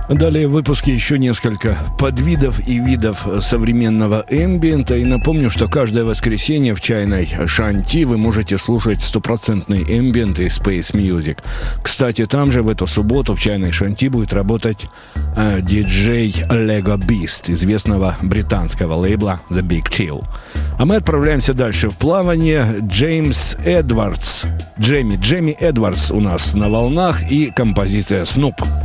Далее в выпуске еще несколько подвидов и видов современного эмбиента. И напомню, что каждое воскресенье в чайной Шанти вы можете слушать стопроцентный эмбиент и Space Music. Кстати, там же в эту субботу в чайной Шанти будет работать диджей Lego Beast, известного британского лейбла The Big Chill. А мы отправляемся дальше в плавание. Джейми Эдвардс у нас на волнах и композиция «Snoop».